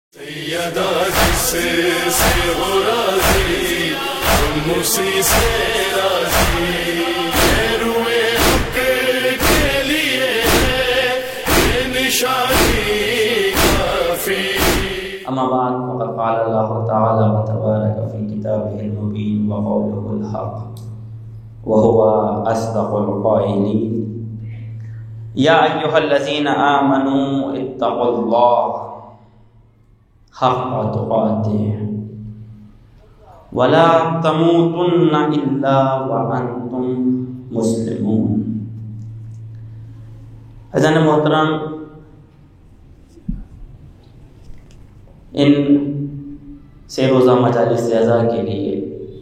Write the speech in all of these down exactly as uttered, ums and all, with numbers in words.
سیدہ جس سے ہو راضی تم اسی سے راضی یہ روئے حق کے لیے ہے یہ نشانی کافی. اما بعد فقد قال الله تعالى وتبارك في كتابه المبين وقوله الحق وهو أصدق القائلين يا أيها الذين آمنوا اتقوا الله حق تقاته ولا تموتن إلا وأنتم مسلمون. حضرت محترم، ان سے روزہ مجالس اعزا کے لیے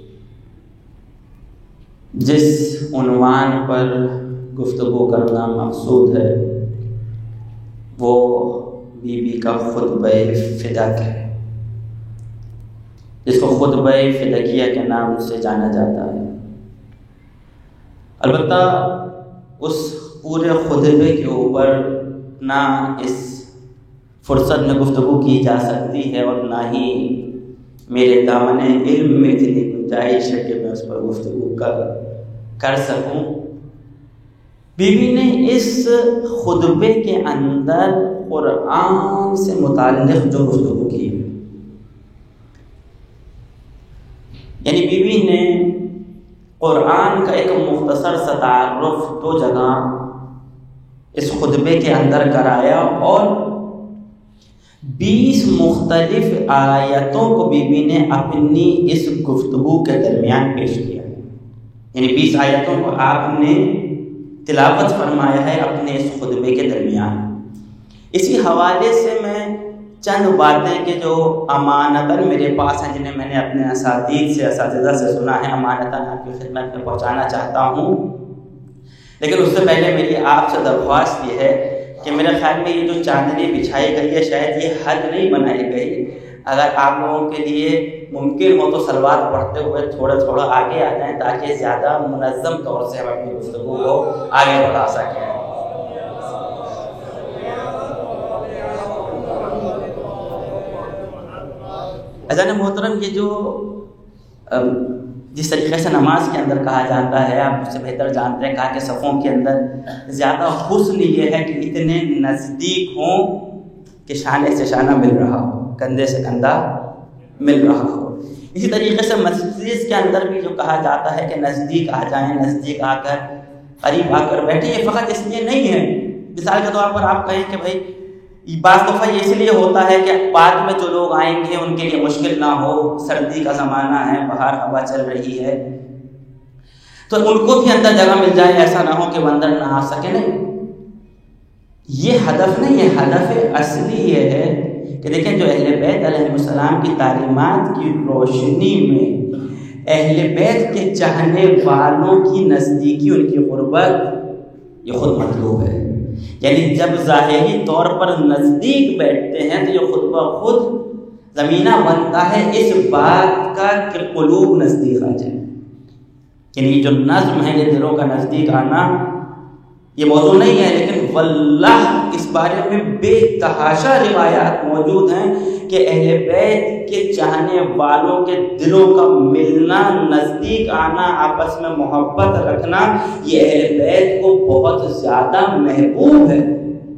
جس عنوان پر گفتگو کرنا مقصود ہے وہ بی بی کا خطبہ فدق ہے، جس کو خطبہ فدقیہ کے نام سے جانا جاتا ہے. البتہ اس پورے خطبے کے اوپر نہ اس فرصت میں گفتگو کی جا سکتی ہے اور نہ ہی میرے دامن علم میں اتنی گنجائش ہے کہ میں اس پر گفتگو کر کر سکوں. بی بی نے اس خطبے کے اندر قرآن سے متعلق جو گفتگو کی، یعنی بی بی نے قرآن کا ایک مختصر سا تعارف دو جگہ اس خطبے کے اندر کرایا اور بیس مختلف آیتوں کو بی بی نے اپنی اس گفتگو کے درمیان پیش کیا ہے. یعنی بیس آیتوں کو آپ نے تلاوت فرمایا ہے اپنے اس خطبے کے درمیان. اسی حوالے سے میں چند باتیں کہ جو امانتاً میرے پاس ہیں، جنہیں میں نے اپنے اساتذہ سے اساتذہ سے سنا ہے، امانتاً آپ کی خدمت میں پہنچانا چاہتا ہوں. لیکن اس سے پہلے میری آپ سے درخواست یہ ہے کہ میرے خیال میں یہ جو چاندنی بچھائی گئی ہے شاید یہ حد نہیں بنائی گئی. اگر آپ لوگوں کے لیے ممکن ہو تو صلوات پڑھتے ہوئے تھوڑا تھوڑا آگے آ جائیں تاکہ زیادہ منظم طور سے ہم اپنی گفتگو کو آگے بڑھا سکیں. اذان محترم، یہ جو جس طریقے سے نماز کے اندر کہا جاتا ہے، آپ مجھ سے بہتر جانتے ہیں، کہا کہ صفوں کے اندر زیادہ حسن یہ ہے کہ اتنے نزدیک ہوں کہ شانے سے شانہ مل رہا ہو، کندھے سے کندھا مل رہا ہو. اسی طریقے سے مسجد کے اندر بھی جو کہا جاتا ہے کہ نزدیک آ جائیں، نزدیک آ کر قریب آ کر بیٹھیں، یہ فقط اس لیے نہیں ہے. مثال کے طور پر آپ کہیں کہ بھائی بعض دفعہ یہ اس لیے ہوتا ہے کہ بعد میں جو لوگ آئیں گے ان کے لیے مشکل نہ ہو، سردی کا زمانہ ہے، باہر ہوا چل رہی ہے، تو ان کو بھی اندر جگہ مل جائے، ایسا نہ ہو کہ وہ اندر نہ آ سکے. نہیں، یہ ہدف نہیں ہے. ہدف اصلی یہ ہے کہ دیکھیں جو اہل بیت علیہ السلام کی تعلیمات کی روشنی میں اہل بیت کے چاہنے والوں کی نزدیکی، ان کی قربت، یہ خود مطلوب ہے. یعنی جب ظاہری طور پر نزدیک بیٹھتے ہیں تو یہ خود بخود زمینہ بنتا ہے اس بات کا کہ قلوب نزدیک آ جائے. یعنی جو نظم ہے یہ دلوں کا نزدیک آنا یہ موضوع نہیں ہے، لیکن واللہ اس بارے میں بے تحاشا روایات موجود ہیں کہ اہل بیت کے چاہنے والوں کے دلوں کا ملنا، نزدیک آنا، آپس میں محبت رکھنا، یہ اہل بیت کو بہت زیادہ محبوب ہے،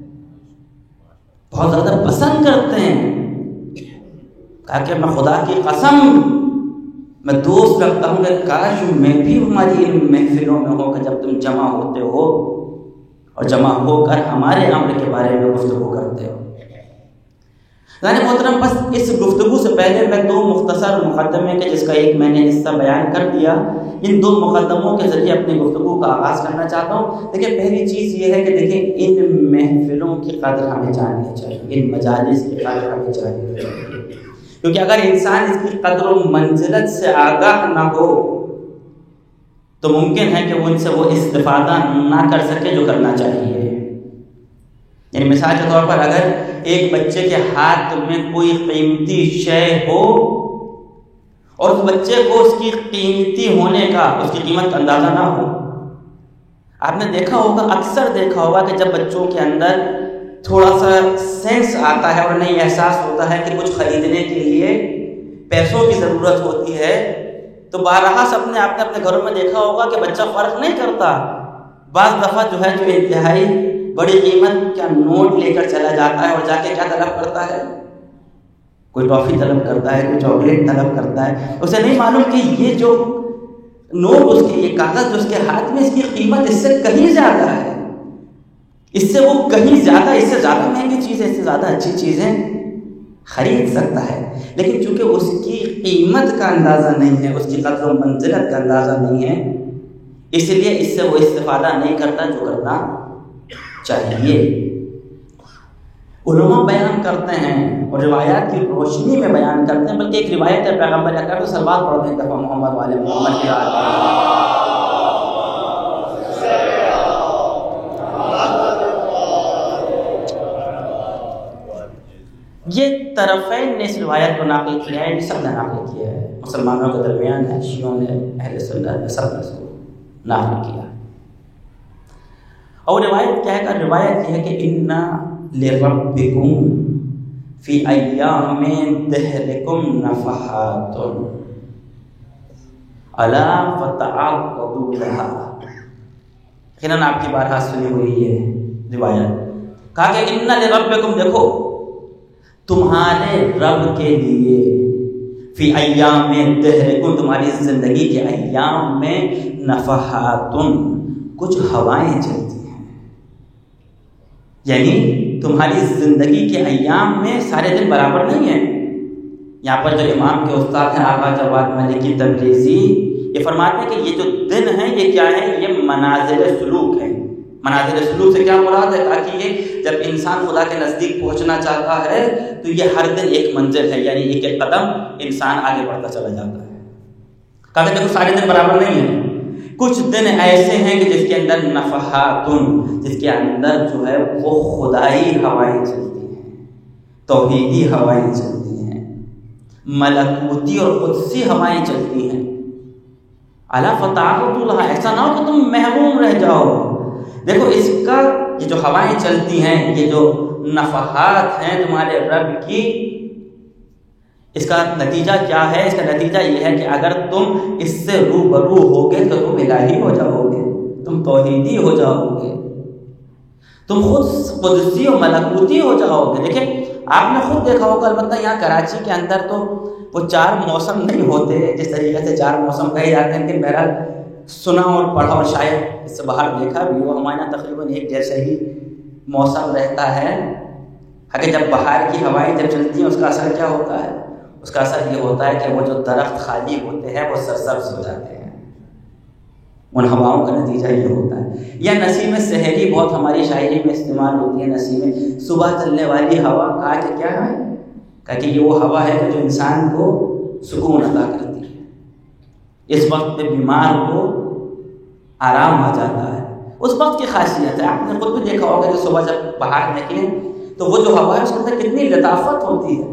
بہت زیادہ پسند کرتے ہیں. کہا کہ میں خدا کی قسم میں دوست رکھتا ہوں کہ کاش میں بھی ہماری ان محفلوں میں ہو کہ جب تم جمع ہوتے ہو اور جمع ہو کر ہمارے امر کے بارے میں گفتگو کرتے ہو. یعنی محترم، بس اس گفتگو سے پہلے میں دو مختصر مقدمے کے جس کا ایک میں نے حصہ بیان کر دیا، ان دو مقدموں کے ذریعے اپنی گفتگو کا آغاز کرنا چاہتا ہوں. دیکھیں، پہلی چیز یہ ہے کہ دیکھیں ان محفلوں کی قدر ہمیں جاننی چاہیے، ان مجالس کی قدر ہمیں جاننی چاہیے، کیونکہ اگر انسان اس کی قدر و منزلت سے آگاہ نہ ہو تو ممکن ہے کہ وہ ان سے وہ استفادہ نہ کر سکے جو کرنا چاہیے. یعنی مثال کے طور پر اگر ایک بچے کے ہاتھ میں کوئی قیمتی شے ہو اور اس بچے کو اس کی قیمتی ہونے کا، اس کی قیمت کا اندازہ نہ ہو، آپ نے دیکھا ہوگا، اکثر دیکھا ہوگا کہ جب بچوں کے اندر تھوڑا سا سینس آتا ہے اور نہیں احساس ہوتا ہے کہ کچھ خریدنے کے لیے پیسوں کی ضرورت ہوتی ہے، تو بارہا سب نے آپ نے اپنے گھروں میں دیکھا ہوگا کہ بچہ فرق نہیں کرتا، بعض دفعہ جو ہے جو انتہائی بڑی قیمت کا نوٹ لے کر چلا جاتا ہے اور جا کے کیا طلب کرتا ہے، کوئی ٹافی طلب کرتا ہے، کوئی چاکلیٹ طلب کرتا ہے، اسے نہیں معلوم کہ یہ جو نوٹ اس کے، یہ کاغذ جو اس کے ہاتھ میں، اس کی قیمت اس سے کہیں زیادہ ہے، اس سے وہ کہیں زیادہ، اس سے زیادہ مہنگی چیزیں، اس سے زیادہ اچھی چیزیں خرید سکتا ہے، لیکن چونکہ اس کی قیمت کا اندازہ نہیں ہے، اس کی قدر و منزلت کا اندازہ نہیں ہے، اس لیے اس سے وہ استفادہ نہیں کرتا جو کرنا چاہیے۔ علماء بیان کرتے ہیں اور روایات کی روشنی میں بیان کرتے ہیں، بلکہ ایک روایت ہے پیغمبر اکرم صلی اللہ علیہ وسلم دفعہ محمد والے محمد کی یہ طرفین نے اس روایت کو نقل کیا ہے، سب نے نقل کیا ہے، مسلمانوں کے درمیان ہے، شیعوں نے، اہل سنت نے، سب نے اس کو نقل کیا۔ اور روایت کیا ہے کہ روایت یہ ہے کہ اِنَّا لِرَبِّكُمْ فِي أَيَّامٍ دَهْرِكُمْ نَفَحَاتٌ أَلَا فَتَعَرَّضُوا لَهَا۔ یقیناً آپ کی بارہا سنی ہوئی ہے روایت، کہا کہ اِنَّا لِرَبِّكُمْ، دیکھو تمہارے رب کے لیے، فی ایام دہرکم، تمہاری زندگی کے ایام میں، نفحاتن، کچھ ہوائیں چلتی ہیں، یعنی تمہاری زندگی کے ایام میں سارے دن برابر نہیں ہیں۔ یہاں پر جو امام کے استاد ہیں آقا جواد ملکی تبریزی، یہ فرماتے ہیں کہ یہ جو دن ہیں یہ کیا ہے، یہ منازل سلوک ہیں۔ منازل سلوک سے کیا مراد ہے؟ تاکہ یہ جب انسان خدا کے نزدیک پہنچنا چاہتا ہے تو یہ ہر دن ایک منزل ہے، یعنی ایک ایک قدم انسان آگے بڑھتا چلا جاتا ہے۔ کہتے ہیں کہ سارے دن برابر نہیں ہیں، کچھ دن ایسے ہیں کہ جس کے اندر نفحاتن، جس کے اندر جو ہے وہ خدائی ہوائیں چلتی ہیں، توحیدی ہوائیں چلتی ہیں، ملکوتی اور قدسی ہوائیں چلتی ہیں۔ الا فتعرضوا لها، ایسا نہ ہو کہ تم محروم رہ جاؤ۔ دیکھو اس کا، یہ جو ہوائیں چلتی ہیں، یہ جو نفحات ہیں تمہارے رب کی، اس کا نتیجہ کیا ہے؟ اس کا نتیجہ یہ ہے کہ اگر تم اس سے روبرو ہوگے تو تم الہی ہو جاؤ گے، تم توحیدی ہو جاؤ گے، تم خود قدسی و ملکوتی ہو جاؤ گے۔ دیکھیں آپ نے خود دیکھا ہوگا، البتہ یہاں کراچی کے اندر تو وہ چار موسم نہیں ہوتے جس طریقے سے چار موسم کہے جاتے ہیں، لیکن بہرحال سنا اور پڑھا اور شاید اس سے باہر دیکھا بھی ہو، ہمارے یہاں تقریباً ایک جیسا ہی موسم رہتا ہے۔ اگر جب بہار کی ہوائیں جب چلتی ہیں اس کا اثر کیا ہوتا ہے؟ اس کا اثر یہ ہوتا ہے کہ وہ جو درخت خالی ہوتے ہیں وہ سرسبز ہو جاتے ہیں، ان ہواؤں کا نتیجہ یہ ہوتا ہے۔ یا نسیم سحری بہت ہماری شاعری میں استعمال ہوتی ہے، نسیم صبح چلنے والی ہوا، کہا کہ کیا ہے؟ کہا کہ یہ وہ ہوا ہے کہ جو انسان کو سکون عطا کرتی ہے، اس وقت پہ بیمار کو آرام آ جاتا ہے، اس وقت کی خاصیت ہے۔ آپ نے خود بھی دیکھا ہوگا کہ صبح جب باہر نکلیں تو وہ جو ہوا ہے اس کے اندر کتنی لطافت ہوتی ہے،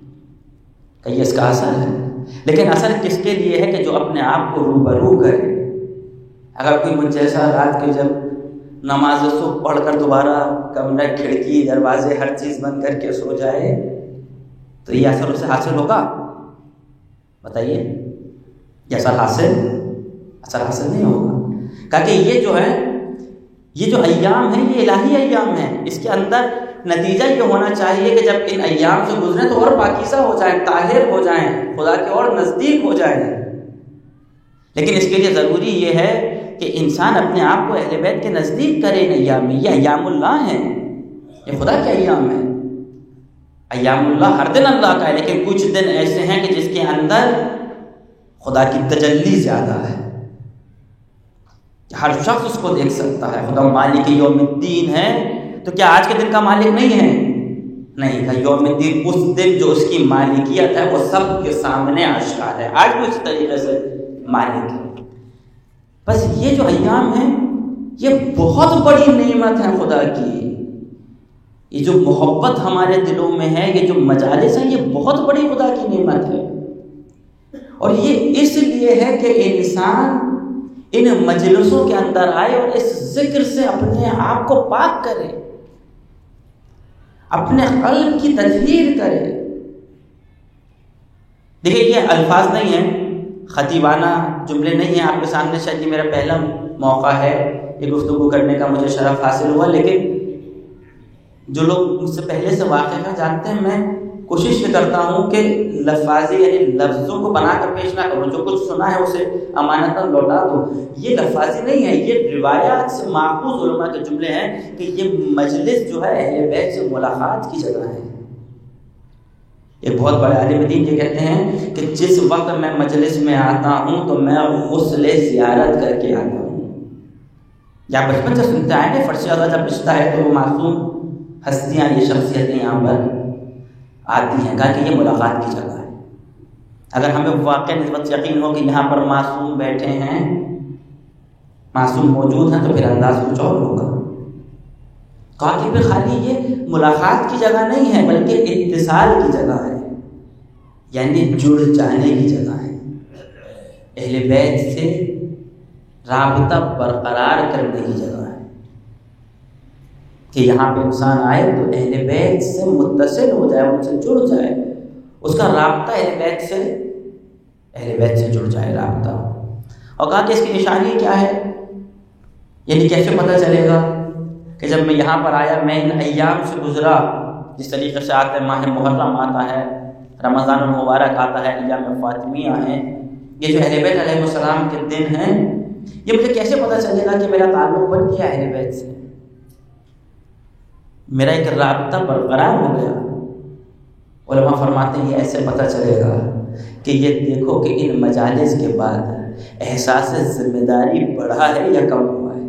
کہ یہ اس کا اثر ہے۔ لیکن اثر کس کے لیے ہے؟ کہ جو اپنے آپ کو روبرو کرے۔ اگر کوئی مجھ جیسا رات کے جب نماز صبح پڑھ کر دوبارہ کمرہ، کھڑکی، دروازے، ہر چیز بند کر کے سو جائے تو یہ اثر اسے حاصل ہوگا؟ بتائیے، یہ اثر حاصل اثر حاصل نہیں ہوگا۔ کہا کہ یہ جو ہے، یہ جو ایام ہیں یہ الہی ایام ہیں، اس کے اندر نتیجہ یہ ہونا چاہیے کہ جب ان ایام سے گزریں تو اور پاکیزہ ہو جائیں، طاہر ہو جائیں، خدا کے اور نزدیک ہو جائیں۔ لیکن اس کے لیے ضروری یہ ہے کہ انسان اپنے آپ کو اہل بیت کے نزدیک کرے ان ایام میں۔ یہ ایام اللہ ہیں، یہ خدا کے ایام ہیں۔ ایام اللہ ہر دن اللہ کا ہے، لیکن کچھ دن ایسے ہیں کہ جس کے اندر خدا کی تجلی زیادہ ہے، ہر شخص اس کو دیکھ سکتا ہے۔ خدا مالک یوم الدین ہے تو کیا آج کے دن کا مالک نہیں ہے؟ نہیں ہے۔ یوم الدین اس دن جو اس کی مالکیت ہے وہ سب کے سامنے آشکار ہے، آج بھی اس طریقے سے مالک ہے۔ بس یہ جو ایام ہیں یہ بہت بڑی نعمت ہے خدا کی، یہ جو محبت ہمارے دلوں میں ہے، یہ جو مجالس ہیں، یہ بہت بڑی خدا کی نعمت ہے۔ اور یہ اس لیے ہے کہ انسان ان مجلسوں کے اندر آئے اور اس ذکر سے اپنے آپ کو پاک کرے۔ اپنے قلب کی تطہیر کرے. دیکھیے یہ الفاظ نہیں ہیں، خطیبانہ جملے نہیں ہیں آپ کے سامنے. شاید یہ میرا پہلا موقع ہے یہ گفتگو کرنے کا، مجھے شرف حاصل ہوا، لیکن جو لوگ مجھ سے پہلے سے واقف ہیں جانتے ہیں میں کوشش یہ کرتا ہوں کہ لفاظی یعنی لفظوں کو بنا کر پیش نہ کروں، جو کچھ سنا ہے اسے امانتاً لوٹا دو. یہ لفاظی نہیں ہے، یہ روایات سے ماخوذ علماء کے جملے ہیں کہ یہ مجلس جو ہے اہل بیت سے ملاقات کی جگہ ہے. ایک بہت بڑے عالم دین یہ کہتے ہیں کہ جس وقت میں مجلس میں آتا ہوں تو میں غسل زیارت کر کے آتا ہوں. یا بچپن سے سنتے آئے ہیں فرش اعلیٰ جب رشتہ ہے تو وہ معصوم ہستیاں یہ شخصیتیں یہاں پر آتی ہیں، کہا کہ یہ ملاقات کی جگہ ہے. اگر ہمیں واقع نسبت یقین ہو کہ یہاں پر معصوم بیٹھے ہیں، معصوم موجود ہیں، تو پھر انداز کچھ اور ہوگا. کہا کہ پھر خالی یہ ملاقات کی جگہ نہیں ہے بلکہ اتصال کی جگہ ہے، یعنی جڑ جانے کی جگہ ہے. اہل بیت سے رابطہ برقرار کرنے کی جگہ ہے کہ یہاں پہ انسان آئے تو اہل بیت سے متصل ہو جائے، ان سے جڑ جائے، اس کا رابطہ اہل بیت سے اہل بیت سے جڑ جائے رابطہ. اور کہا کہ اس کی نشانی کیا ہے، یعنی کیسے پتہ چلے گا کہ جب میں یہاں پر آیا، میں ان ایام سے گزرا جس طریقے سے آتا ہے، ماہ محرم آتا ہے، رمضان المبارک آتا ہے، ایام فاطمیہ ہیں، یہ جو اہل بیت علیہ السلام کے دن ہیں، یہ مجھے کیسے پتہ چلے گا کہ میرا تعلق بن گیا اہل بیت سے، میرا ایک رابطہ برقرار ہو گیا. علماء فرماتے ہیں یہ ایسے پتہ چلے گا کہ یہ دیکھو کہ ان مجالس کے بعد احساس ذمہ داری بڑھا ہے یا کم ہوا ہے.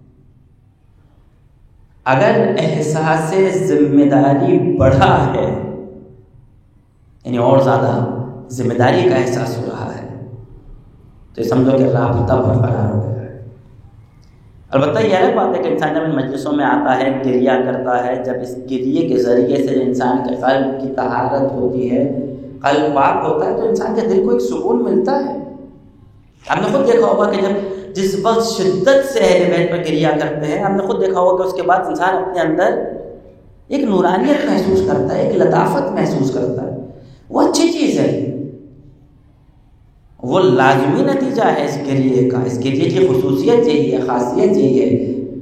اگر احساس ذمہ داری بڑھا ہے یعنی اور زیادہ ذمہ داری کا احساس ہو رہا ہے تو یہ سمجھو کہ رابطہ برقرار ہو گیا ہے. البتہ یہ الگ بات ہے کہ انسان جب ان مجلسوں میں آتا ہے، گریہ کرتا ہے، جب اس گریے کے ذریعے سے انسان کے قلب کی طہارت ہوتی ہے، قلب پاک ہوتا ہے، تو انسان کے دل کو ایک سکون ملتا ہے. آپ نے خود دیکھا ہوگا کہ جب جس وقت شدت سے اہل بیت پر گریہ کرتے ہیں، آپ نے خود دیکھا ہوگا کہ اس کے بعد انسان اپنے اندر ایک نورانیت محسوس کرتا ہے، ایک لطافت محسوس کرتا ہے. وہ اچھی چیز ہے، وہ لازمی نتیجہ ہے اس گریے کا. اس گریے کی خصوصیت یہی ہے، خاصیت یہی ہے.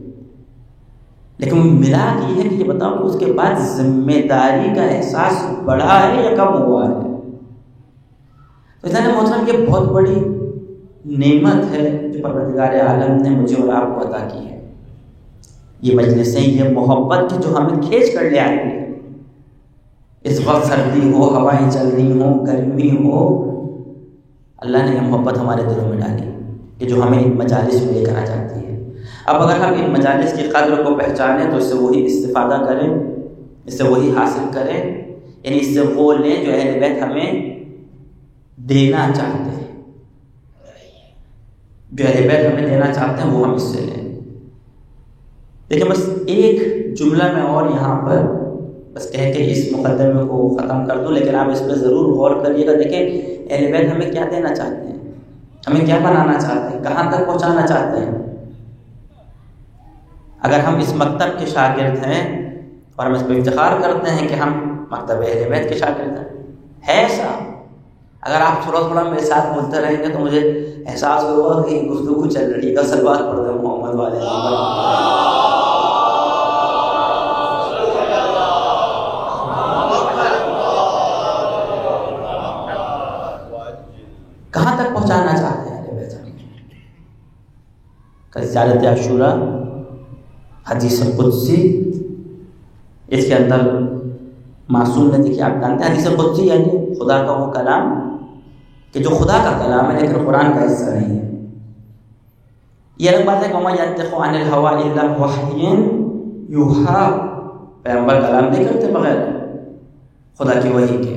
لیکن ملا یہ ہے کہ یہ بتاؤ کہ اس کے بعد ذمہ داری کا احساس بڑھا ہے یا کم ہوا ہے. تو انسان محترم یہ بہت بڑی نعمت ہے جو پروردگار عالم نے مجھے اور آپ کو عطا کی ہے. یہ مجلسیں، یہ محبت کی جو ہمیں کھینچ کر لے آئی ہے. اس وقت سردی ہو، ہوائیں چل رہی ہوں، گرمی ہو، اللہ نے یہ محبت ہمارے دلوں میں ڈالی کہ جو ہمیں ان مجالس میں لے کر آ جاتی ہے. اب اگر ہم ان مجالس کی قدر کو پہچانیں تو اس سے وہی استفادہ کریں، اس سے وہی حاصل کریں، یعنی اس سے وہ لیں جو اہل بیت ہمیں دینا چاہتے ہیں. جو اہل بیت ہمیں دینا چاہتے ہیں وہ ہم اس سے لیں. دیکھیں بس ایک جملہ میں اور یہاں پر بس کہہ کے اس مقدمے کو ختم کر دوں، لیکن آپ اس پہ ضرور غور کریے گا. دیکھیں اہل بیت ہمیں کیا دینا چاہتے ہیں، ہمیں کیا بنانا چاہتے ہیں، کہاں تک پہنچانا چاہتے ہیں. اگر ہم اس مکتب کے شاگرد ہیں اور ہم اس پہ افتخار کرتے ہیں کہ ہم مکتب اہل بیت کے شاگرد ہیں، ہے ایسا؟ اگر آپ تھوڑا تھوڑا میرے ساتھ بولتے رہیں گے تو مجھے احساس ہوگا کہ گفتگو چل رہی ہے. صلوات پڑھ دیں محمد والے کہاں تک پہنچانا چاہتے ہیں اہل بیت. زیارت عاشوراء حدیث قدسی، اس کے اندر معصوم نے دیکھیے آپ جانتے ہیں حدیث قدسی یعنی خدا کا وہ کلام کہ جو خدا کا کلام ہے لیکن قرآن کا حصہ نہیں ہے. یہ الگ بات ہے کہ وما ینطق عن الهوى الا وحی یوحی، پیغمبر کلام نہیں کرتے بغیر خدا کی وحی کے.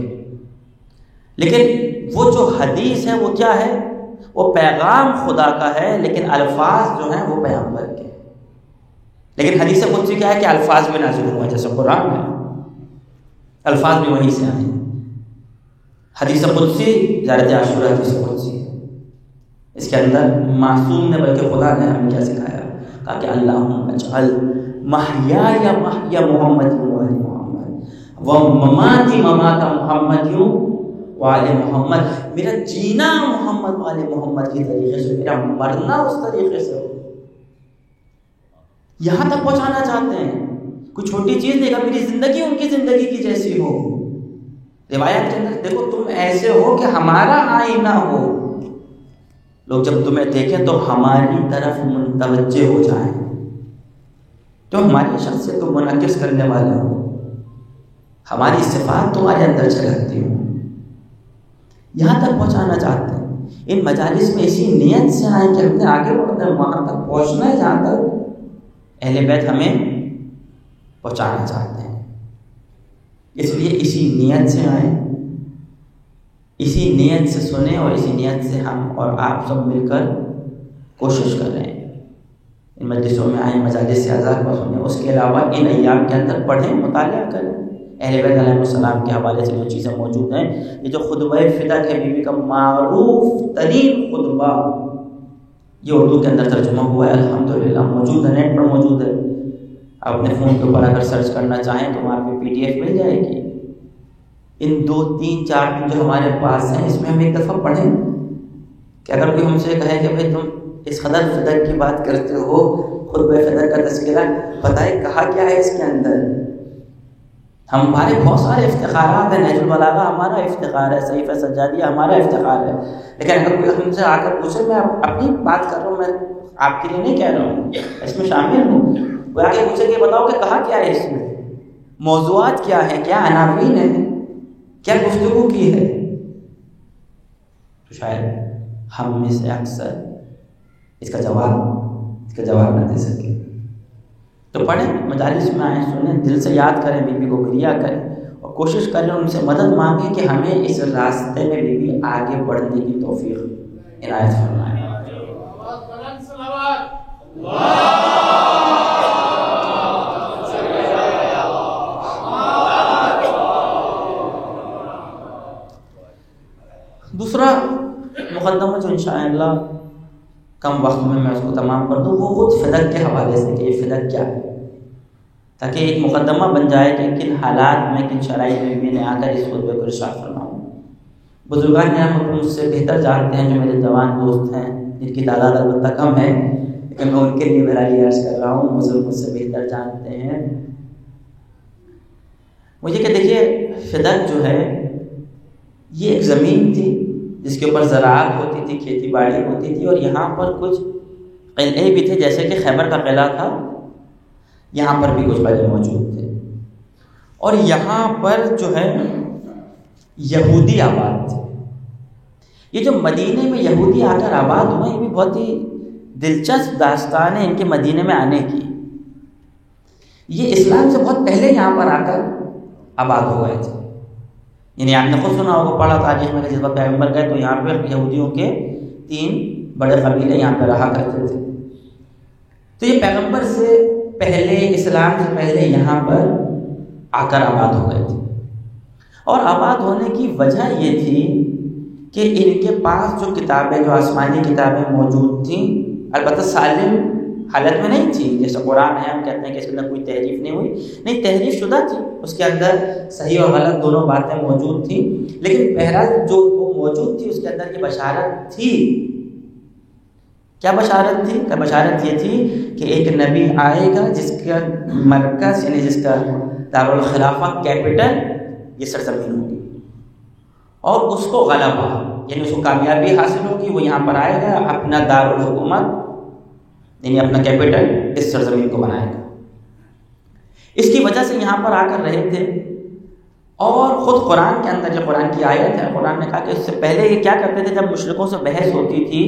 لیکن وہ جو حدیث ہے وہ کیا ہے، وہ پیغام خدا کا ہے لیکن الفاظ جو ہیں وہ پیغمبر کے. لیکن حدیث قدسی کیا ہے کہ الفاظ میں نازل ہوا، جیسے قرآن میں الفاظ بھی وہیں سے آئے ہیں. حدیث قدسی زیارت عاشوراء حدیث قدسی ہے. اس کے اندر معصوم نے بلکہ خدا نے ہمیں کیا سکھایا، کہا کہ اللہم اجعل محیا یا محیا محمد و آل محمد، وَمَمَاتِ مَمَاتَ مُحَمَّدٍ وَآلِ محمد، میرا جینا محمد والے محمد کی طریقے سے، میرا مرنا اس طریقے سے ہو. یہاں تک پہنچانا چاہتے ہیں. کوئی چھوٹی چیز نہیں، میری زندگی ان کی زندگی کی جیسی ہو. روایت کے اندر دیکھو، تم ایسے ہو کہ ہمارا آئینہ ہو، لوگ جب تمہیں دیکھیں تو ہماری طرف متوجہ ہو جائیں، تو ہماری شخصیت کو منعکس کرنے والے ہو، ہماری صفات تمہارے اندر جھلکتی ہوں. یہاں تک پہنچانا چاہتے ہیں. ان مجالس میں اسی نیت سے آئیں کہ ہم نے آگے بڑھنا ہے، وہاں تک پہنچنا ہے جہاں تک اہل بیت ہمیں پہنچانا چاہتے ہیں. اس لیے اسی نیت سے آئیں، اسی نیت سے سنیں، اور اسی نیت سے ہم اور آپ سب مل کر کوشش کر رہے ہیں. ان مجلسوں میں آئیں، مجالس سے آزاد پر سنیں. اس کے علاوہ ان ایام کے اندر پڑھیں، مطالعہ کریں. اہل بیت علیہ السلام کے حوالے سے جو چیزیں موجود ہیں، یہ جو خطبہ فدق ہے، بی بی کا معروف ترین خطبہ، یہ اردو کے اندر ترجمہ ہوا ہے، الحمدللہ موجود ہے، نیٹ پر موجود ہے. آپ اپنے فون کے اوپر اگر سرچ کرنا چاہیں تو وہاں پہ پی ڈی ایف مل جائے گی. ان دو تین چار دن جو ہمارے پاس ہیں، اس میں ہم ایک دفعہ پڑھیں کہ اگر کوئی ہم سے کہے کہ بھائی تم اس قدر فدق کی بات کرتے ہو، خطبہ فدق کا تذکرہ، بتائے کہا کیا ہے اس کے اندر. ہمارے بہت سارے افتخارات ہیں، نہج البلاغہ ہمارا افتخار ہے، صحیفہ سجادیہ ہمارا افتخار ہے. لیکن اگر کوئی ہم سے آ کر پوچھے، میں اپنی بات کر رہا ہوں، میں آپ کے لیے نہیں کہہ رہا ہوں، اس میں شامل ہوں. کوئی آ کے پوچھے کہ بتاؤ کہ کہا کیا ہے اس میں، موضوعات کیا ہیں، کیا عناوین ہیں، کیا گفتگو کی ہے، تو شاید ہم میں سے اکثر اس کا جواب اس کا جواب نہ دے سکے. تو پڑھیں، مجالس میں آئیں، سنیں، دل سے یاد کریں، بی بی کو گریا کریں، اور کوشش کریں ان سے مدد مانگیں کہ ہمیں اس راستے میں بی بی آگے بڑھنے کی توفیق عنایت فرمائیں. دوسرا مقدمہ جو انشاءاللہ کم وقت میں میں اس کو تمام کر دوں، وہ خود فدق کے حوالے سے کہ یہ فدق کیا ہے، تاکہ ایک مقدمہ بن جائے کہ کن حالات میں، کن شرائط میں بھی نے آ کر اس خطبے کو ارشاد فرماؤں. بزرگان یہاں پر مجھ سے بہتر جانتے ہیں، جو میرے جوان دوست ہیں جن کی تعداد البتہ کم ہے، لیکن میں ان کے لیے میرا یہ عرض کر رہا ہوں، بزرگ مجھ سے بہتر جانتے ہیں مجھے کہ دیکھیے فدق جو ہے یہ ایک زمین تھی جس کے اوپر زراعت ہوتی تھی، کھیتی باڑی ہوتی تھی، اور یہاں پر کچھ قلعے بھی تھے، جیسے کہ خیبر کا قلعہ تھا، یہاں پر بھی کچھ قلعے موجود تھے. اور یہاں پر جو ہے یہودی آباد تھے. یہ جو مدینے میں یہودی آ کر آباد ہوئے، یہ بھی بہت ہی دلچسپ داستان ہے ان کے مدینے میں آنے کی. یہ اسلام سے بہت پہلے یہاں پر آ کر آباد ہو گئے تھے. یعنی آپ نے خود سنا ہوگا، پڑھا تاریخ میں کہ جس وقت پیغمبر گئے تو یہاں پہ یہودیوں کے تین بڑے قبیلے یہاں پہ رہا کرتے تھے. تو یہ پیغمبر سے پہلے، اسلام سے پہلے یہاں پر آ کر آباد ہو گئے تھے. اور آباد ہونے کی وجہ یہ تھی کہ ان کے پاس جو کتابیں، جو آسمانی کتابیں موجود تھیں، البتہ سالم حالت میں نہیں تھی. جیسے قرآن ہے، ہم کہتے ہیں کہ اس کے اندر کوئی تحریف نہیں ہوئی، نہیں، تحریف شدہ تھی، اس کے اندر صحیح اور غلط دونوں باتیں موجود تھیں. لیکن بہرحال جو وہ موجود تھی اس کے اندر یہ بشارت تھی. کیا بشارت تھی؟ کیا بشارت یہ تھی کہ ایک نبی آئے گا جس کا مرکز، یعنی جس کا دارالخلافہ، کیپٹل یہ سرزمین ہوگی، اور اس کو غلبہ، یعنی اس کو کامیابی حاصل ہوگی. وہ یہاں پر آئے گا، اپنا دارالحکومت یعنی اپنا کیپٹل اس سرزمین کو بنائے گا. اس کی وجہ سے یہاں پر آ کر رہے تھے. اور خود قرآن کے اندر جو قرآن کی آیت ہے، قرآن نے کہا کہ اس سے پہلے یہ کیا کرتے تھے، جب مشرکوں سے بحث ہوتی تھی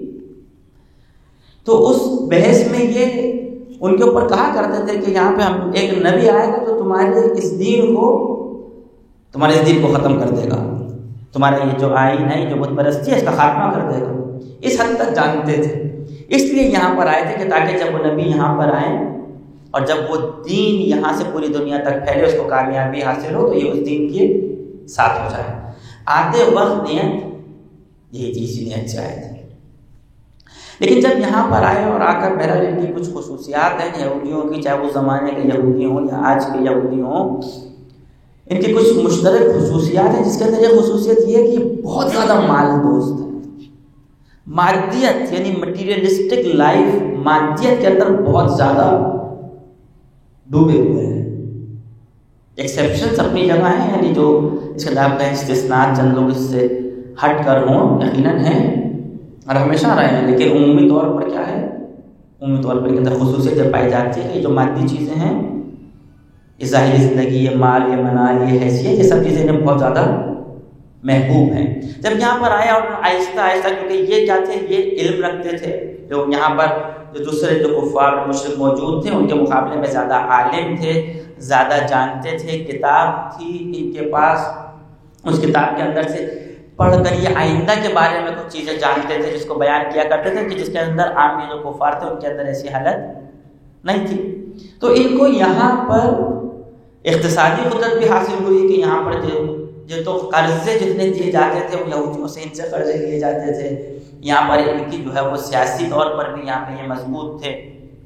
تو اس بحث میں یہ ان کے اوپر کہا کرتے تھے کہ یہاں پہ ہم ایک نبی آئے گا جو تمہارے اس دین کو تمہارے اس دین کو ختم کر دے گا، تمہارا یہ جو آئین ہے، جو بت پرستی ہے، اس کا خاتمہ کر دے گا. اس حد تک جانتے تھے. اس لیے یہاں پر آئے تھے کہ تاکہ جب وہ نبی یہاں پر آئیں اور جب وہ دین یہاں سے پوری دنیا تک پھیلے، اس کو کامیابی حاصل ہو، تو یہ اس دین کے ساتھ ہو جائے. آتے وقت نیت یہی چیز نیت سے آئے تھے. لیکن جب یہاں پر آئے اور آ کر بہرحال ان کی کچھ خصوصیات ہیں یہودیوں کی، چاہے وہ زمانے کے یہودی ہوں یا آج کے یہودی ہوں، ان کی کچھ مشترک خصوصیات ہیں، جس کے اندر یہ خصوصیت یہ ہے کہ یہ بہت زیادہ مال دوست ہے. مادیت یعنی مٹیریلسٹک لائف، مادیت کے اندر بہت زیادہ ڈوبے ہوئے ہیں. ایکسیپشنس اپنی جگہ ہیں، یعنی جو اس کے علاوہ استثناءات چند لوگ اس سے ہٹ کر ہوں یقیناً ہیں اور ہمیشہ رہے ہیں، لیکن عمومی طور پر کیا ہے، عمومی طور پر ان کے اندر خصوصیت یہ پائی جاتی ہے کہ جو مادی چیزیں ہیں، یہ ظاہری زندگی، یہ مال، یہ منال، یہ حیثیت، یہ سب چیزیں انہیں بہت زیادہ محبوب ہیں. جب یہاں پر آیا اور آہستہ آہستہ، کیونکہ یہ کیا تھے، یہ علم رکھتے تھے، جو یہاں پر جو دوسرے جو کفار اور مشرک موجود تھے ان کے مقابلے میں زیادہ عالم تھے، زیادہ جانتے تھے، کتاب تھی ان کے پاس، اس کتاب کے اندر سے پڑھ کر یہ آئندہ کے بارے میں کچھ چیزیں جانتے تھے جس کو بیان کیا کرتے تھے، کہ جس کے اندر عام جو کفار تھے ان کے اندر ایسی حالت نہیں تھی. تو ان کو یہاں پر اقتصادی قدرت بھی حاصل ہوئی کہ یہاں پر جو جو تو قرضے جتنے دیے جاتے تھے وہ یہودیوں سے ان سے قرضے لیے جاتے تھے. یہاں پر ان کی جو ہے وہ سیاسی طور پر بھی یہاں پہ یہ مضبوط تھے.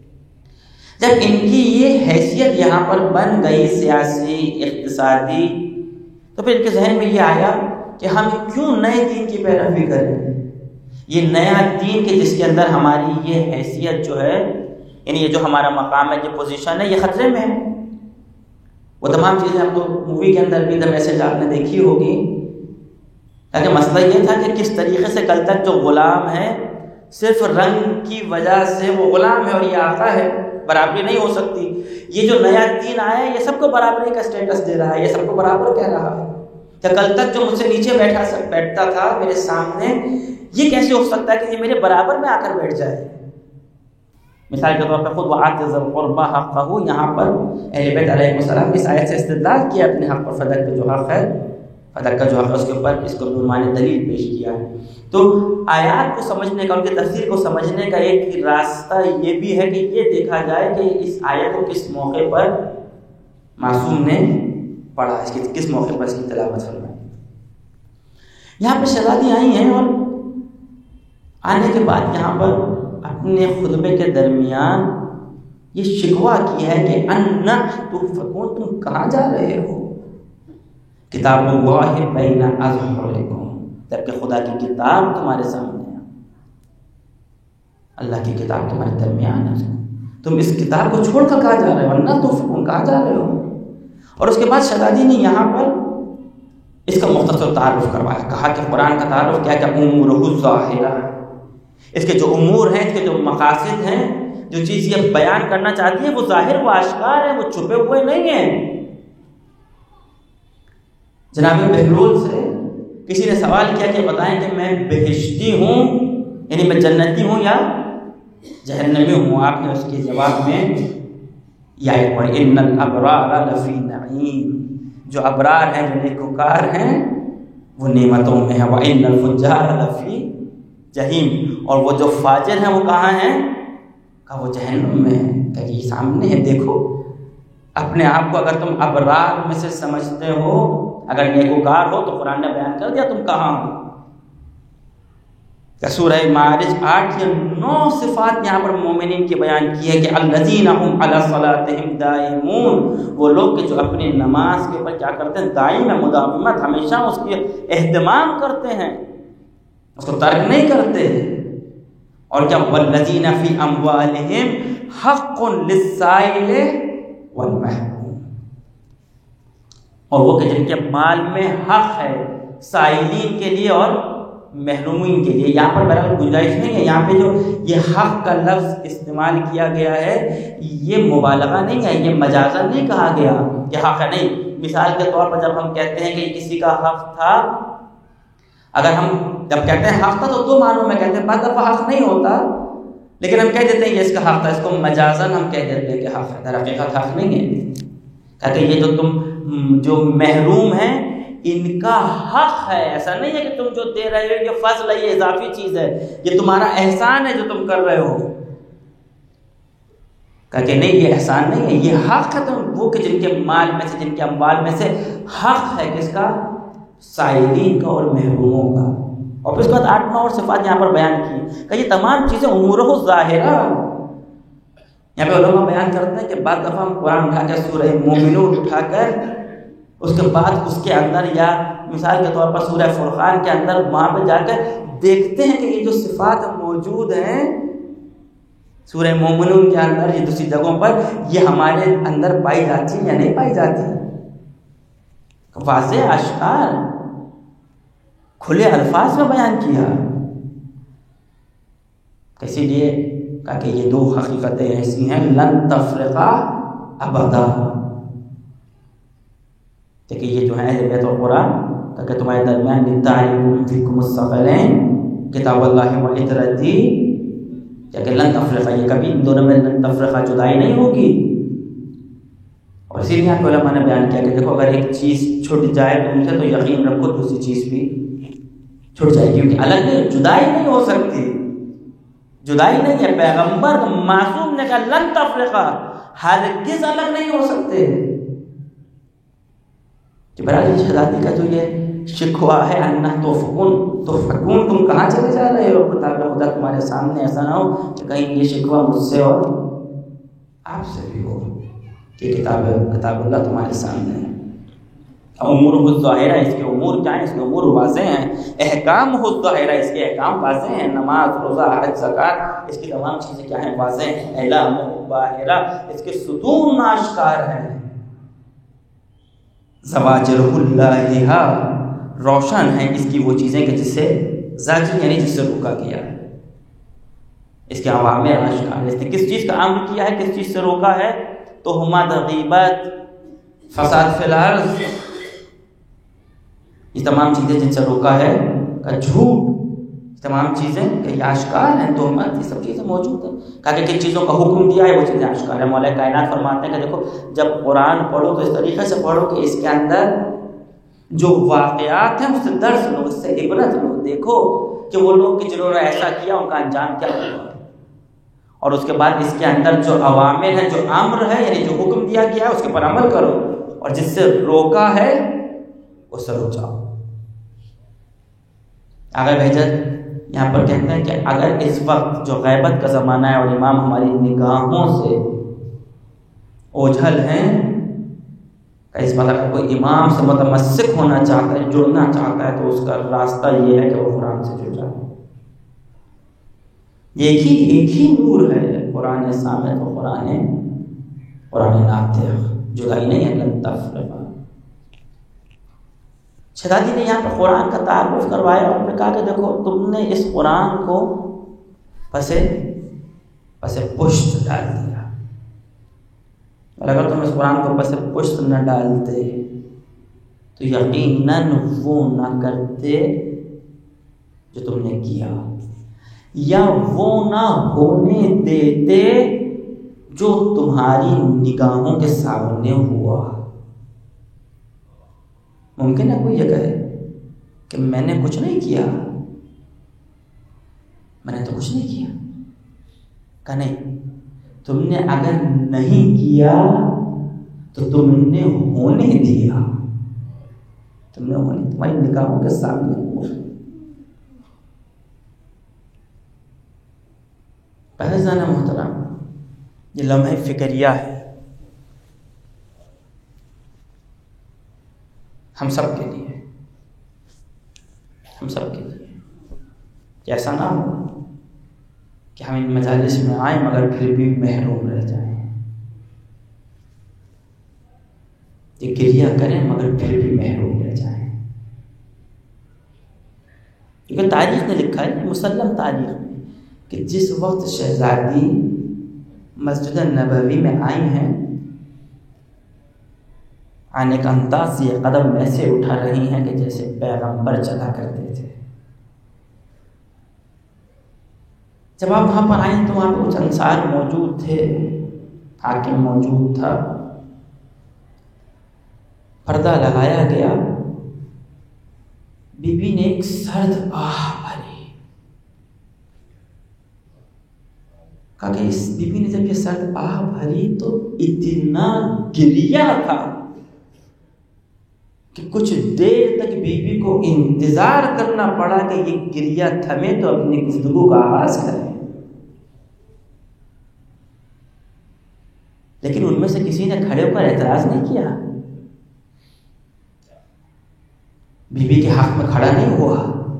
جب ان کی یہ حیثیت یہاں پر بن گئی سیاسی اقتصادی، تو پھر ان کے ذہن میں یہ آیا کہ ہم کیوں نئے دین کی پیروی کریں. یہ نیا دین کہ جس کے اندر ہماری یہ حیثیت جو ہے، یعنی یہ جو ہمارا مقام ہے، یہ پوزیشن ہے، یہ خطرے میں ہے. وہ تمام چیزیں ہم تو مووی کے اندر بھی میسج آپ نے دیکھی ہوگی. تاکہ مسئلہ یہ تھا کہ کس طریقے سے کل تک جو غلام ہے صرف رنگ کی وجہ سے وہ غلام ہے اور یہ آقا ہے، برابری نہیں ہو سکتی. یہ جو نیا دین آیا ہے یہ سب کو برابری کا سٹیٹس دے رہا ہے، یہ سب کو برابر کہہ رہا ہے. کہ کل تک جو مجھ سے نیچے بیٹھا بیٹھتا تھا میرے سامنے، یہ کیسے ہو سکتا ہے کہ یہ میرے برابر میں آ کر بیٹھ جائے. مثال کے طور پر خود وآت ذی القربى حقہ، یہاں پر اہل بیت علیہ السلام اس آیت سے استدلال کیا اپنے حق پر، فدق کا جو حق ہے، فدق کا جو حق ہے اس کے اوپر اس کو بعنوان دلیل پیش کیا ہے. تو آیات کو سمجھنے کا، ان کی تفسیر کو سمجھنے کا ایک راستہ یہ بھی ہے کہ یہ دیکھا جائے کہ اس آیت کو کس موقع پر معصوم نے پڑھا، اس کی کس موقع پر اس کی تلاوت فرمائی. یہاں پر شہزادی آئی ہیں اور آنے کے بعد یہاں پر اپنے خطبے کے درمیان یہ شکوہ کی ہے کہ انا تؤفکون، تم کہاں جا رہے ہو. کتاب اللہ بین اظہرکم، جبکہ خدا کی کتاب تمہارے سامنے ہے، اللہ کی کتاب تمہارے درمیان ہے، تم اس کتاب کو چھوڑ کر کہاں جا رہے ہو، انا تؤفکون، کہاں جا رہے ہو. اور اس کے بعد شہزادی نے یہاں پر اس کا مختصر تعارف کروایا، کہا کہ قرآن کا تعارف کیا کہ امورہ ظاہرہ، اس کے جو امور ہیں، اس کے جو مقاصد ہیں، جو چیز یہ بیان کرنا چاہتی ہے وہ ظاہر و آشکار ہے، وہ چھپے ہوئے نہیں ہیں. جناب بہلول سے کسی نے سوال کیا کہ بتائیں کہ میں بہشتی ہوں، یعنی میں جنتی ہوں یا جہنمی ہوں. آپ نے اس کے جواب میں یہ آیت پڑھی، ان الابرار لفی نعیم، جو ابرار ہیں، جو نیکوکار ہیں، وہ نعمتوں میں ہیں. وان الفجار لفی جہیم، اور وہ جو فاجر ہیں وہ کہاں ہیں، کہا وہ جہنم میں ہیں. کہ یہ سامنے ہے، دیکھو اپنے آپ کو. اگر تم ابرار میں سے سمجھتے ہو، اگر نیکوکار ہو، تو قرآن نے بیان کر دیا تم کہاں ہو. کہ سورہ معارج آٹھ یا نو صفات یہاں پر مومنین کی بیان کی ہے کہ الذین هم علی صلاتهم دائمون، وہ لوگ کہ جو اپنی نماز کے اوپر کیا کرتے ہیں، دائم ہے، مداومت، ہمیشہ اس کی اہتمام کرتے ہیں، اس کو ترک نہیں کرتے. اور کیا والذین فی اموالہم حق للسائل والمحروم، اور وہ کہ جن کے مال میں حق ہے سائلین کے لیے اور محرومین کے لیے. یہاں پر بہرحال گنجائش نہیں ہے، یہاں پہ جو یہ حق کا لفظ استعمال کیا گیا ہے یہ مبالغہ نہیں ہے، یہ مجازن نہیں کہا گیا کہ حق ہے. نہیں، مثال کے طور پر جب ہم کہتے ہیں کہ کسی کا حق تھا، اگر ہم جب کہتے ہیں حق تھا تو دو معنوں میں کہتے ہیں. بعض دفعہ حق نہیں ہوتا لیکن ہم کہہ دیتے ہیں یہ اس کا حق تھا، اس کو مجازن ہم کہہ دیتے ہیں کہ حق ہے، در حقیقت حق نہیں ہے. کہتے ہیں یہ جو تم جو محروم ہیں ان کا حق ہے. ایسا نہیں ہے کہ تم جو دے رہے ہو یہ فضل ہے، یہ اضافی چیز ہے، یہ تمہارا احسان ہے جو تم کر رہے ہو. کہا کہ نہیں، یہ احسان نہیں ہے، یہ حق ہے. تم وہ کہ جن کے مال میں سے، جن کے اموال میں سے حق ہے کس کا، سائلین کا اور محروموں کا. اور پھر اس کے بعد آٹھ نو اور صفات یہاں پر بیان کی کہ یہ تمام چیزیں امورہ ظاہرہ. یہاں پہ علماء بیان کرتے ہیں کہ بعض دفعہ ہم قرآن اٹھا کر سورہ مومنون اٹھا کر اس کے بعد اس کے اندر یا مثال کے طور پر سورہ فرقان کے اندر وہاں پہ جا کر دیکھتے ہیں کہ یہ جو صفات موجود ہیں سورہ مومنون کے اندر یہ دوسری جگہوں پر یہ ہمارے اندر پائی جاتی ہیں یا نہیں پائی جاتی. واضح اشعار کھلے الفاظ میں بیان کیا. اسی لیے کہا کہ یہ دو حقیقتیں ایسی ہیں لن تفرقا ابدا، کہ یہ جو ہے اہل بیت القرآن کہ تمہارے درمیان لتعلموا فیکم الثقلین کتاب اللہ و عترتی، کہ لن تفرقہ یہ کبھی ان دونوں میں لن تفرقہ جدائی نہیں ہوگی. اور اسی لیے علماء نے بیان کیا کہ دیکھو اگر ایک چیز چھٹ جائے تم سے تو یقین رکھو دوسری چیز بھی چھٹ جائے گی، کیونکہ الگ نہیں جدائی نہیں ہو سکتی، جدائی نہیں ہے. پیغمبر معصوم نے کہا لن تفرقہ، ہرگز الگ نہیں ہو سکتے. کہ برادری شہزادی کا جو یہ شکوہ ہے انہ توفقون توفقون تم کہاں چلے جا رہے ہو، کتاب خدا تمہارے سامنے، ایسا نہ ہو کہ کہیں یہ شکوہ مجھ سے اور آپ سے بھی ہو کہ کتاب کتاب اللہ تمہارے سامنے ہے. امور خود ظاہرہ اس کے امور کیا ہیں، اس کے امور واضح ہیں. احکام خود ظاہرہ اس کے احکام واضح ہیں. نماز روزہ حج زکوٰۃ اس کی تمام چیزیں کیا ہیں، واضح ہیں. اعلام باہرہ اس کے ستون آشکار ہیں. زواجرہ اللہ روشن ہیں اس کی وہ چیزیں کہ جس سے زاجر یعنی جس سے روکا گیا ہے. اس کے عوامر آشکار. اس نے کس چیز کا امر کیا ہے، کس چیز سے روکا ہے، تہمت، غیبت، فساد فی الارض، یہ تمام چیزیں جن سے روکا ہے. کا جھوٹ، تمام چیزیں کہ یہ آشکار ہیں. تہمت یہ سب چیزیں موجود ہیں. کہا کہ کن چیزوں کا حکم دیا ہے وہ چیزیں آشکار ہیں. مولا کائنات فرماتے ہیں کہ دیکھو جب قرآن پڑھو تو اس طریقے سے پڑھو کہ اس کے اندر جو واقعات ہیں اس سے درس لو، اس سے عبرت لو. دیکھو کہ وہ لوگ کہ جنہوں نے ایسا کیا ان کا انجام کیا ہوا، اور اس کے بعد اس کے اندر جو عوامر ہیں، جو امر ہے یعنی جو حکم دیا گیا ہے اس کے پر عمل کرو، اور جس سے روکا ہے اس سے رک جاؤ. آگے بھیجت یہاں پر کہتے ہیں کہ اگر اس وقت جو غیبت کا زمانہ ہے اور امام ہماری نگاہوں سے اوجھل ہیں، کہ اس وقت اگر کوئی امام سے متمسک ہونا چاہتا ہے، جڑنا چاہتا ہے، تو اس کا راستہ یہ ہے کہ وہ قرآن سے جڑ جائے. ایک ہی ایک ہی نور ہے، قرآن سامت و قرآن قرآن ناطق، جدائی نہیں ہے. لن تفرقہ. شہزادی نے یہاں پر قرآن کا تعارف کروایا اور نے کہا کہ دیکھو تم نے اس قرآن کو پسے پسے پشت ڈال دیا، اور اگر تم اس قرآن کو پسے پشت نہ ڈالتے تو یقیناً وہ نہ کرتے جو تم نے کیا، یا وہ نہ ہونے دیتے جو تمہاری نگاہوں کے سامنے ہوا. ممکن ہے کوئی یہ کہے کہ میں نے کچھ نہیں کیا، میں نے تو کچھ نہیں کیا. کہ نہیں، تم نے اگر نہیں کیا تو تم نے ہونے دیا، تم نے ہونے تمہاری نگاہوں کے سامنے ہوا. پہلے محترم یہ لمحہ فکریہ ہے ہم سب کے لیے، ہم سب کے لیے. ایسا نہ ہو کہ ہم ان مجالس میں آئیں مگر پھر بھی محروم رہ جائیں، یہ گریہ کریں مگر پھر بھی محروم رہ جائیں. کیونکہ تاریخ نے لکھا ہے، مسلم تاریخ میں، کہ جس وقت شہزادی مسجد نبوی میں آئی ہیں، آنے کا انداز یہ قدم ایسے اٹھا رہی ہیں کہ جیسے پیغمبر چلا کرتے تھے. جب آپ وہاں پر آئیں تو وہاں پہ کچھ انصار موجود تھے، حاکم موجود تھا، پردہ لگایا گیا. بی بی نے ایک سرد آہ بھری. کہا کہ اس بی بی نے جب یہ سرد آہ بھری تو اتنا گریہ تھا کہ کچھ دیر تک بی بی کو انتظار کرنا پڑا کہ یہ گریہ تھمے تو اپنی گفتگو کا آغاز کریں. لیکن ان میں سے کسی نے کھڑے ہو کر اعتراض نہیں کیا. بیوی کے حق میں کھڑا نہیں ہوا.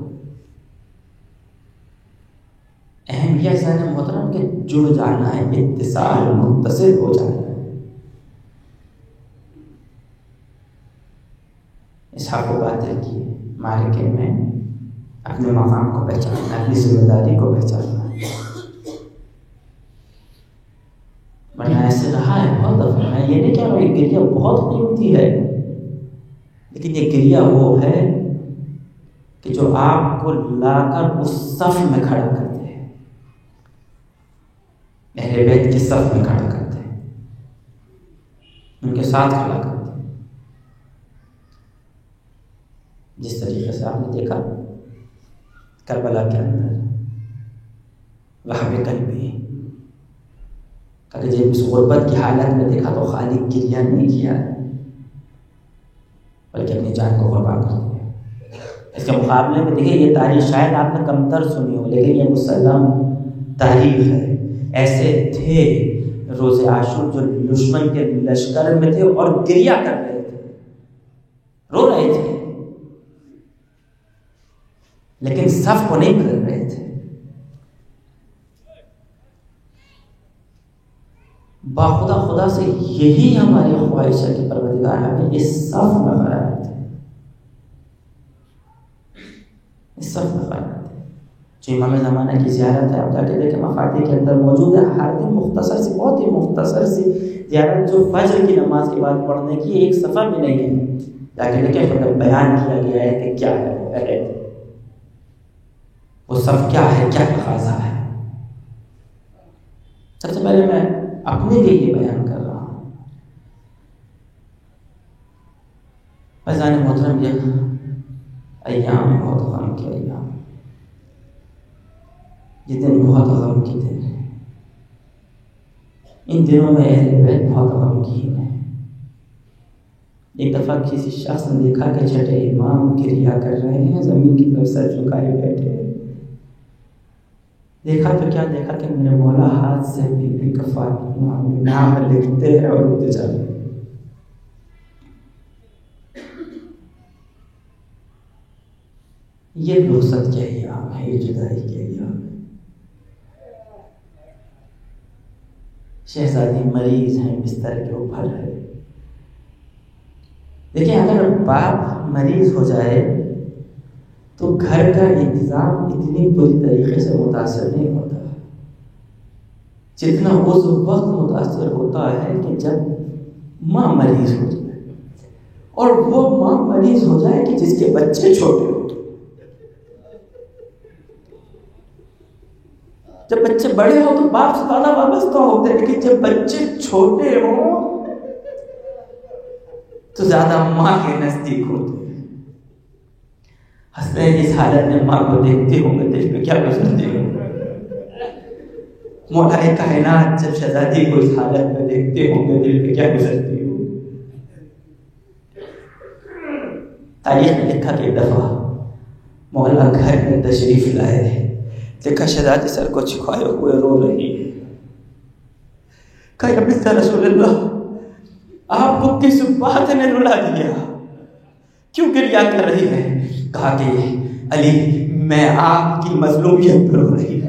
اہم یہ ذہن محترم کہ جڑ جانا ہے، اتصال متصل ہو جانا ہے. اس حق و باطل کی معرکے میں اپنے مقام کو پہچاننا، اپنی ذمہ داری کو پہچاننا. ورنہ ایسے رہا ہے بہت دفعہ. میں یہ نہیں کہہ رہا ہوں یہ گریہ بہت قیمتی ہے، لیکن یہ گریہ وہ ہے کہ جو آپ کو لا کر اس صف میں کھڑا کرتے ہیں، اہل بیت کے صف میں کھڑا کرتے ہیں، ان کے ساتھ کھڑا کرتے ہیں. جس طریقے سے آپ نے دیکھا کربلا کے اندر وہب قلبی کہ جب اس غربت کی حالت میں دیکھا تو خالی گریہ نہیں کیا بلکہ اپنی جان کو قربان کر دیا. اس کے مقابلے میں دیکھیں یہ تاریخ شاید آپ نے کمتر سنی ہو، لیکن یہ مسلم تاریخ ہے. ایسے تھے روز عاشور جو دشمن کے لشکر میں تھے اور گریہ کر رہے تھے، رو رہے تھے، لیکن صف کو نہیں بدل رہے تھے. باخدا خدا سے یہی ہماری خواہش ہے کہ پروردگار ہمیں اس صف میں قرار دے، اس صف میں قرار دے. جو امام زمانہ کی زیارت ہے، آپ جا کے دیکھیں مفاتیح کے اندر موجود ہے. ہر دن مختصر سی، بہت ہی مختصر سی زیارت جو فجر کی نماز کے بعد پڑھنے کی ایک صفحہ بھی نہیں ہے. جا کے دیکھیں اس میں بیان کیا گیا ہے کہ کیا ہے وہ ہے، وہ صف کیا ہے، کیا تقاضا ہے. سب سے پہلے میں اپنے لیے یہ بیان کر رہا ہوں. فیضان محترم یہ ایام بہت غم کے ایام، یہ دن بہت غم کے دن ہیں. ان دنوں میں اہل بیت بہت غمگین ہیں. ایک دفعہ کسی شخص نے دیکھا کہ چھٹے امام گریہ کر رہے ہیں، زمین کی طرف سر جھکائے بیٹھے. دیکھا تو کیا دیکھا کہ میرے مولا ہاتھ سے بی بی کا فاطمہ نام لکھتے ہیں اور اٹھتے چل رہے ہیں. یہ رخصت کے ایام ہے، یہ جدائی کے ایام ہے. شہزادی مریض ہیں، بستر کے اوپر ہے. دیکھیں اگر باپ مریض ہو جائے تو گھر کا انتظام اتنی بری طریقے سے متاثر نہیں ہوتا جتنا اس وقت متاثر ہوتا ہے کہ جب ماں مریض ہو جائے، اور وہ ماں مریض ہو جائے کہ جس کے بچے چھوٹے ہو. جب بچے بڑے ہو تو باپ سے زیادہ وابستہ ہوتے ہیں، لیکن جب بچے چھوٹے ہوں تو زیادہ ماں کے نزدیک ہوتے ہیں. حسنین اس حالت میں ماں کو دیکھتے ہوں گے دل پہ کیا گزرتے ہوں گے. مولا کائنات جب شہزادی کو اس حالت میں دیکھتے ہوں گے دل پہ کیا گزرتی ہوں گے. تاریخ میں لکھا کہ ایک دفعہ مولا گھر میں تشریف لائے، دیکھا شہزادی سر کو جھکائے ہوئے رو رہی ہے. کہا یا بنت رسول اللہ، آپ کو کس بات نے رلا دیا، کیوں گریہ کر رہی ہے؟ کہا کہ علی میں آپ کی مظلومیت پر رو رہی ہوں،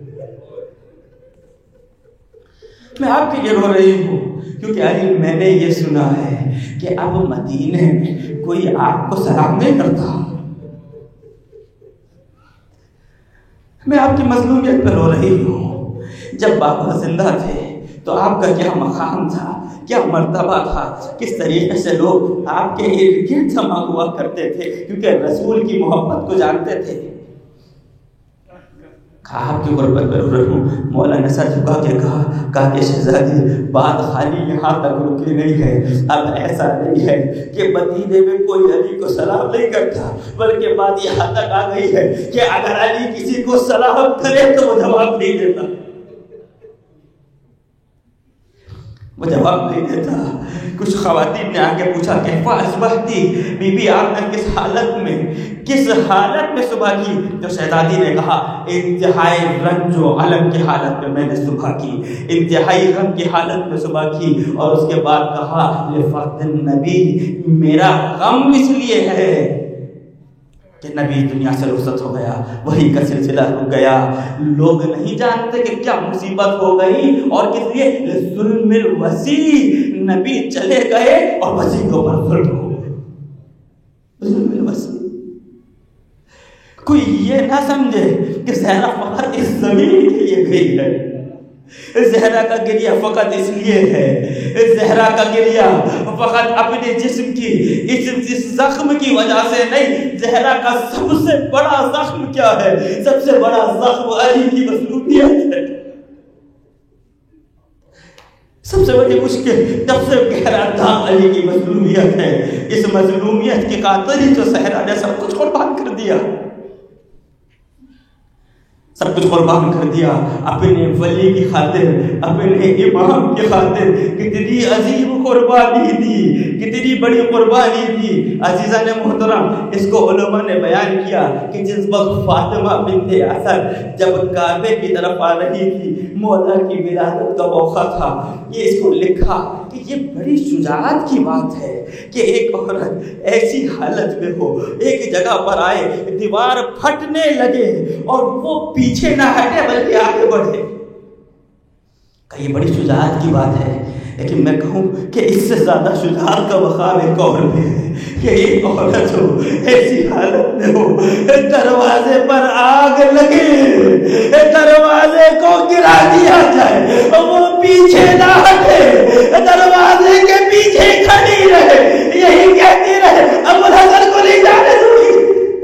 میں آپ کے لیے رو رہی ہوں کیونکہ علی میں نے یہ سنا ہے کہ اب مدینے میں کوئی آپ کو سلام نہیں کرتا. میں آپ کی مظلومیت پر رو رہی ہوں. جب بابا زندہ تھے تو آپ کا کیا مقام تھا، کیا مرتبہ تھا، کس طریقے سے لوگ آپ کے ارد گرد جمع ہوا کرتے تھے کیونکہ رسول کی محبت کو جانتے تھے. کہا آپ کی غربت پر رو رہی ہوں. مولا نے سر جھکا کے کہا کہا کہ شہزادی بات خالی یہاں تک رکی نہیں ہے، اب ایسا نہیں ہے کہ مدینے میں کوئی علی کو سلام نہیں کرتا، بلکہ بات یہاں تک آ گئی ہے کہ اگر علی کسی کو سلام کرے تو وہ جواب نہیں دیتا، وہ جواب نہیں دیتا. کچھ خواتین نے آگے پوچھا کہ فاصبحتی، بی بی آپ نے کس حالت میں کس حالت میں صبح کی؟ جو شہزادی نے کہا انتہائی رنج و علم کی حالت میں میں نے صبح کی، انتہائی غم کی حالت میں صبح کی. اور اس کے بعد کہا لفقد النبی، میرا غم اس لیے ہے کہ نبی دنیا سے رخصت ہو گیا، وہی کا سلسلہ رک گیا. لوگ نہیں جانتے کہ کیا مصیبت ہو گئی اور کس لیے. ظلم الوسیع، نبی چلے گئے اور وسیع کے اوپر ظلم ہو گیا. ظلم الوسیع. کوئی یہ نہ سمجھے کہ زہرا فقط اس زمین کے لیے گئی ہے، زہرا کا گریہ فقط اس لیے ہے، زہرا کا گریہ فقط اپنے جسم کی اس زخم کی وجہ سے نہیں. زہرا کا سب سے بڑا زخم کیا ہے؟ سب سے بڑا زخم علی کی مظلومیت ہے. سب سے بڑی مشکل، سب سے گہرا داغ علی کی مظلومیت ہے. اس مظلومیت کی خاطر ہی جو زہرا نے سب کچھ قربان کر دیا، سب کچھ قربان کر دیا اپنے ولی کی خاطر، اپنے امام کی خاطر. کتنی عظیم قربانی دی، کتنی بڑی قربانی دی. عزیزان محترم، اس کو علماء نے بیان کیا کہ جس وقت فاطمہ بنت اسد جب کعبے کی طرف آ رہی تھی، مولا کی ولادت کا موقع تھا، یہ اس کو لکھا کہ یہ بڑی شجاعت کی بات ہے کہ ایک عورت ایسی حالت میں ہو، ایک جگہ پر آئے، دیوار پھٹنے لگے اور وہ پیچھے نہ ہٹے بلکہ آگے بڑھے. کہ یہ بڑی شجاعت کی بات ہے. لیکن میں کہوں کہ اس سے زیادہ شجاعت کا مقام ایک اور میں ہے کہ ایک عورت ہو، ایسی حالت میں ہو، دروازے پر آگ لگے، دروازے کو گرا دیا جائے، وہ پیچھے نہ ہٹے، دروازے کے پیچھے کھڑی رہے، یہی کہتی رہے ابو الحسن کو نہیں جانے دوں گی،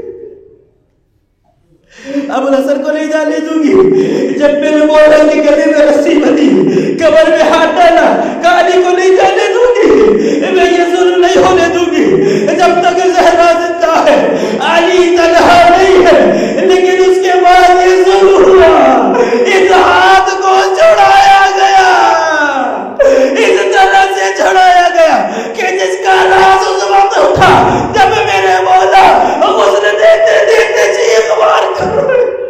ابو الحسن کو نہیں جانے دوں گی. جب میرے مولا کی گلے میں رسی بندھی، کمر میں ہاتھ ڈالا، علی کو نہیں جانے دوں گی، میں یہ ظلم نہیں ہونے دوں گی. جب تک زہرا زندہ ہے، علی تنہا نہیں ہے، لیکن اس کے بعد یہ ظلم ہوا. اس ہاتھ کو چھڑایا گیا، اس طرح سے چھڑایا گیا کہ جس کا راز اس وقت اٹھا جب میرے مولا غسل دیتے دیتے چیخ مار کر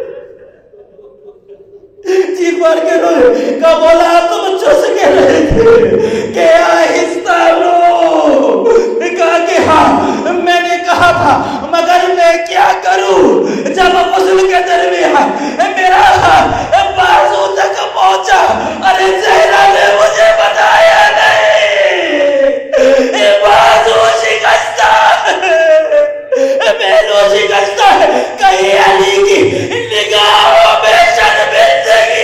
چیخ مار کے روئے. کا مولا تم بچوں سے کہہ رہے تھے کہ آہستہ رو. کہا کہ ہاں میں نے کہا تھا، مگر میں کیا کروں. جب غسل کے درمیان میرا بازو تک پہنچا، ارے زہرا نے مجھے بتایا نہیں، بازو شکستہ، میرو شکستہ، کہیں علی کی نگاہوں میں شرمندگی.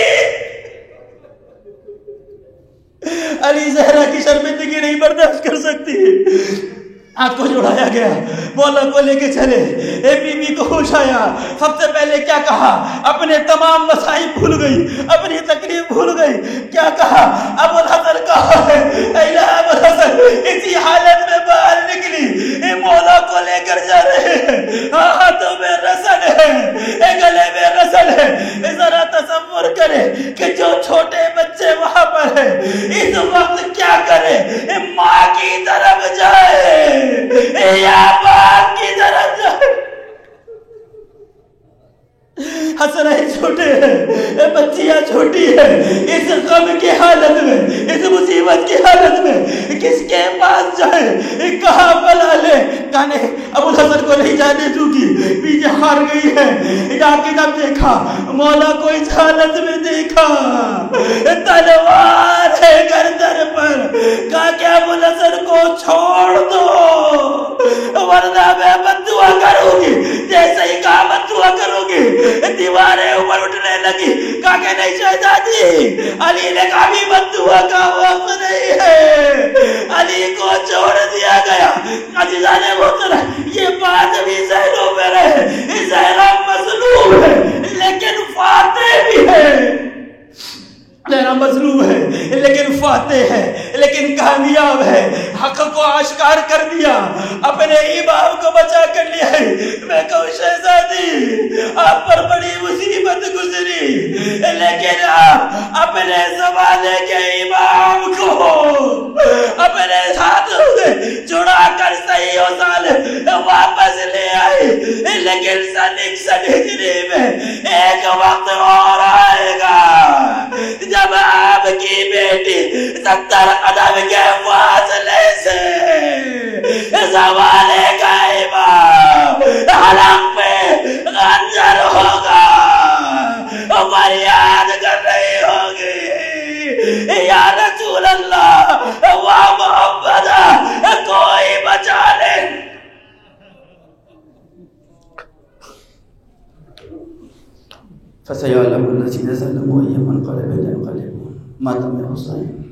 علی زہرا کی شرمندگی نہیں برداشت کر سکتی. ہاتھ کو جوڑایا گیا، مولا کو لے کے چلے. اے بی بی کو ہوش آیا. سب سے پہلے کیا کہا؟ اپنے تمام مسائل بھول گئی، اپنی تکلیف بھول گئی. کیا کہا؟ ابو الحسن کہا ہے، اے ابو الحسن اسی حالت میں باہر نکلی، اے مولا کو لے کر جا رہے ہیں، ہاتھوں میں رسل ہے، اے گلے میں رسل ہے. ذرا تصور کرے کہ جو چھوٹے بچے وہاں پر ہیں، اس وقت کیا کرے؟ ماں کی طرف جائے یا باپ کی طرف جائے. حسنین چھوٹے ہیں، بچیاں چھوٹی ہیں. اس غم کی حالت میں، اس مصیبت کی حالت میں کس کے پاس جائے؟ کہاں بلا لے؟ کہنے ابو الحسن کو نہیں جانے دوں گی، پیچھے ہار گئی ہے. جا کے جب دیکھا مولا کو اس حالت میں دیکھا، تلوار ہے گردن پر. کہا کہ ابو الحسن کو چھوڑ دو ورنہ میں بددعا کروں گی. جیسے ہی کہا بددعا کروں گی، دیواریں اوپر اٹھنے لگی. کہا کہ نہیں شہزادی، علی نے کہا بھی بددعا کا وقت نہیں ہے. علی کو چھوڑ دیا گیا. عزیزان محترم، یہ بات بھی ذہنوں میں رہے، زہرا مظلوم ہے لیکن فاتح بھی ہے. زہرا مظلوم ہے لیکن فاتح ہے، لیکن کامیاب ہے. حق کو آشکار کر دیا، اپنے امام کو بچا کر لیا ہے. میں کہوں شہزادی، آپ پر بڑی مصیبت گزری، لیکن آپ اپنے زمانے کے امام کو اپنے ہاتھوں سے جڑا کر صحیح و سالم واپس لے آئے. لیکن سن اکسٹھ ہجری میں ایک وقت اور آئے گا جب آپ کی بیٹی ستر قدم کے فاصلے سے زمانے کا امام حلق پہ یا رسول اللہ وا محمد کوئی بچا لے. فسيعلم الذين ظلموا أي منقلب ينقلبون. ماتم حسین.